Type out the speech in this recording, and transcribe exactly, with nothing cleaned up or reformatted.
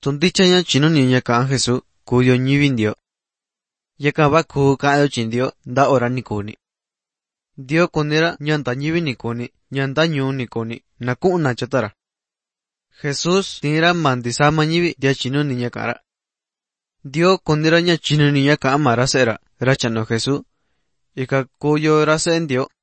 Tonticha ña chinuni ña ka'an Jesús kuyo ñivi Ndyoo. Yakan va kuu ka'anyo chi Ndyoo nda ora ni kuni. Ndyoo kuni ra ña nda ñivi ni kuni, ña nda ñuu ni kuni, na ku'un na chata ra. Jesús tiin ra maa ndisama ñivi ndia chinuni ña ka'an ra. Ndyoo kuni ra ña chinuni ña ka'an maa ra se'e ra, ra cha'nu Jesús. Ika kuyo ra se'e Ndyoo.